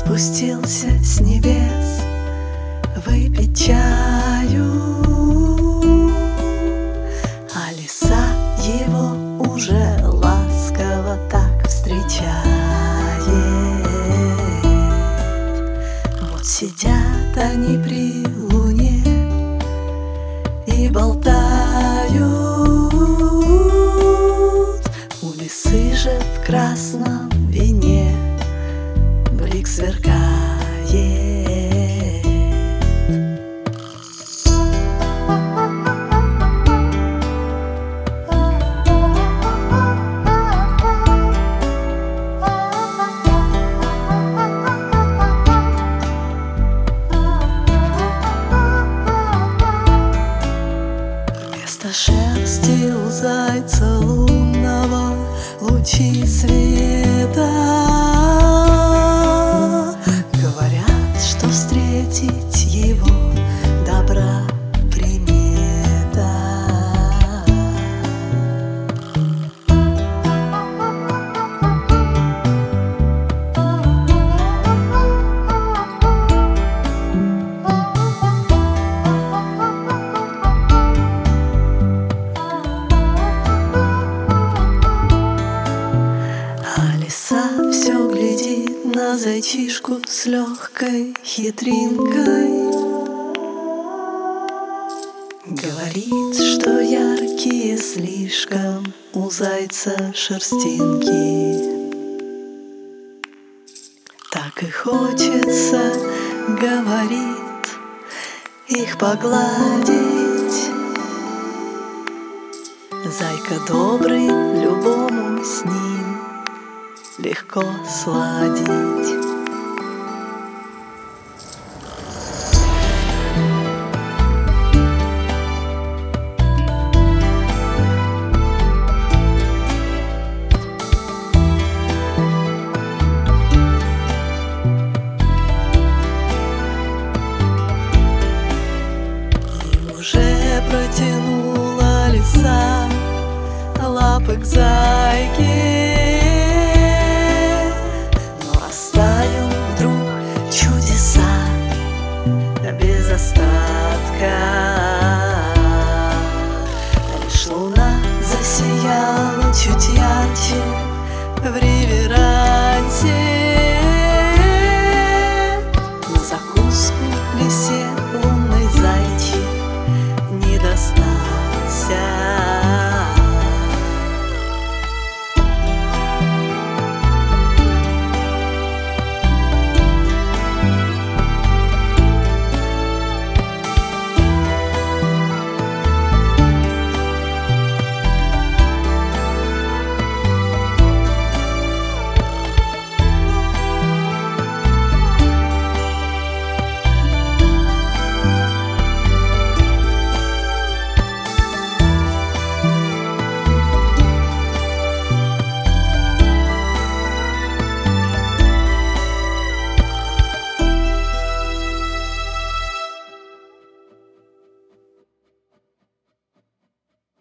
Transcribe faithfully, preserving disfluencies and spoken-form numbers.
спустился с небес выпить чаю, а лиса его уже ласково так встречает. Вот сидят они при луне и болтают. У лисы же в красном вине блик сверкает. Вместо шерсти у зайца лунного лучи света. Говорят, что встретить его добра примета. Все глядит на зайчишку с легкой хитринкой. Говорит, что яркие слишком у зайца шерстинки. Так и хочется, говорит, их погладить. Зайка добрый, любому с ним легко сладить.